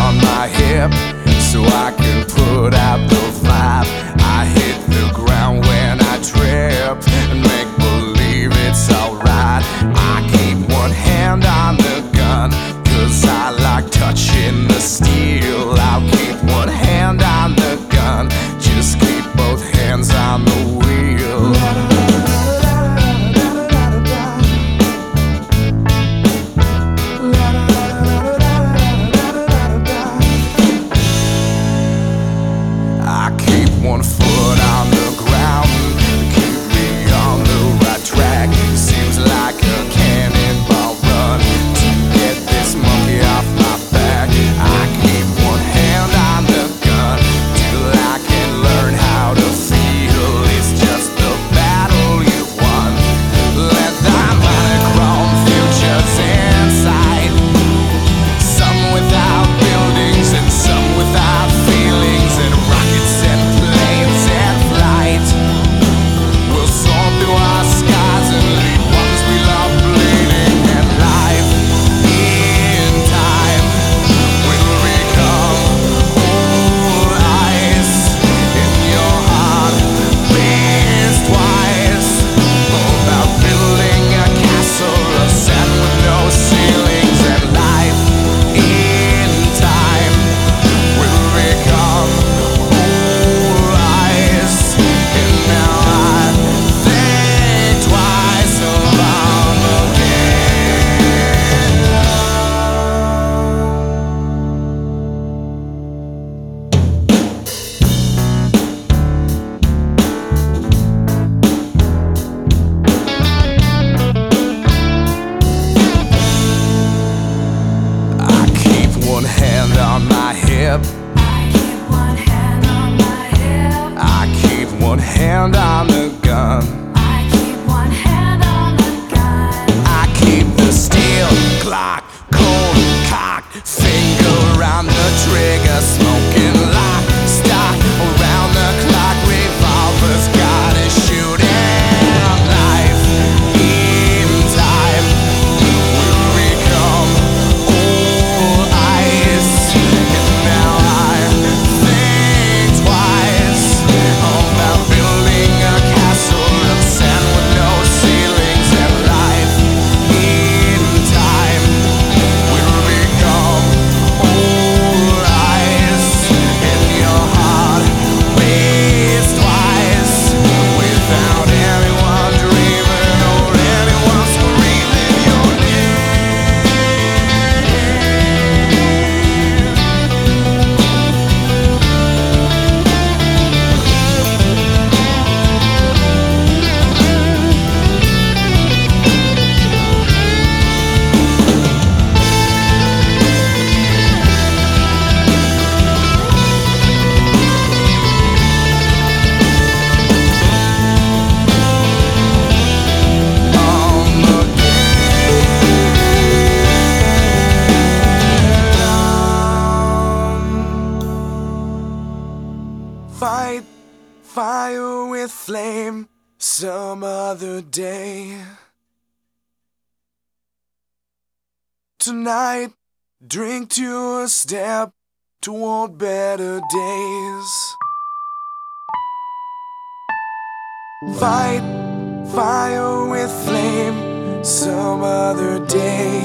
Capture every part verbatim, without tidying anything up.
on my hip so I can put out the vibe. I hit the ground when I trip and make believe it's alright. I keep one hand on the gun, cause I like touching the steel. I'll keep one hand on the gun, just keep both hands on the wheel. I keep one foot on the ground, keep me on the right track. Seems like a cannonball run to get this monkey off my back. I keep one hand on the gun till I can learn how to feel. It's just the battle you won. Let the monochrome futures inside, some without buildings and some without feelings, and rockets and planes and flight will soar through our skies and leave ones we love bleeding. And life in time will become whole ice in your heart. Beats twice about building a castle of sand with no ceilings. And life in time will become whole ice. And now I think twice about again. I keep one hand on my hip, I keep one hand on my hip. I keep one hand on the gun, I keep one hand on the gun. I keep the steel clock, cold cock, finger on the trigger, smoking lock, stock around the clock, revolvers got a shooting. Life in time will become old ice. And now I think twice about building a castle of sand with no ceilings. And life in time will become old ice. And your heart beats twice without anyone dreaming or anyone screaming your name. Fight fire with flame some other day. Tonight, drink to a step toward better days. Fight fire with flame some other day.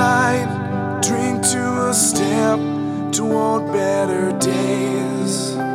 Tonight, drink to a step toward better days.